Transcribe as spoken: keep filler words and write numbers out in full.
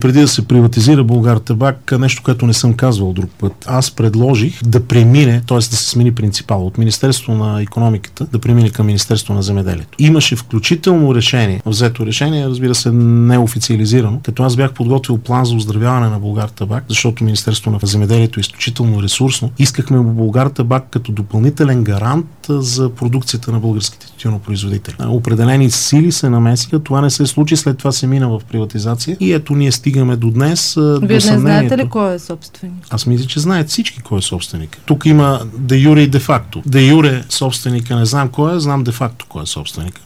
преди да се приватизира Булгартабак, нещо, което не съм казвал друг път. Аз предложих да премине, т.е. да се смени принципал от Министерство на икономиката да премине към Министерство на земеделието. Имаше включително решение, взето решение, разбира се, неофициализирано, като аз бях подготвил план за оздравяване на Булгартабак, защото Министерство на земеделието е изключително ресурсно. Искахме Булгартабак като допълнителен гарант за продукцията на българските тютюнопроизводители. Определени сили се намесиха, това не се случи, след това се мина в приватизация и ето ние стигаме до днес. Вие не знаете ли кой е собственик? Аз мисля, че знаят всички кой е собственик. Тук има де юре и де факто. Де юре собственика не знам кой е, знам де факто кой е собственик.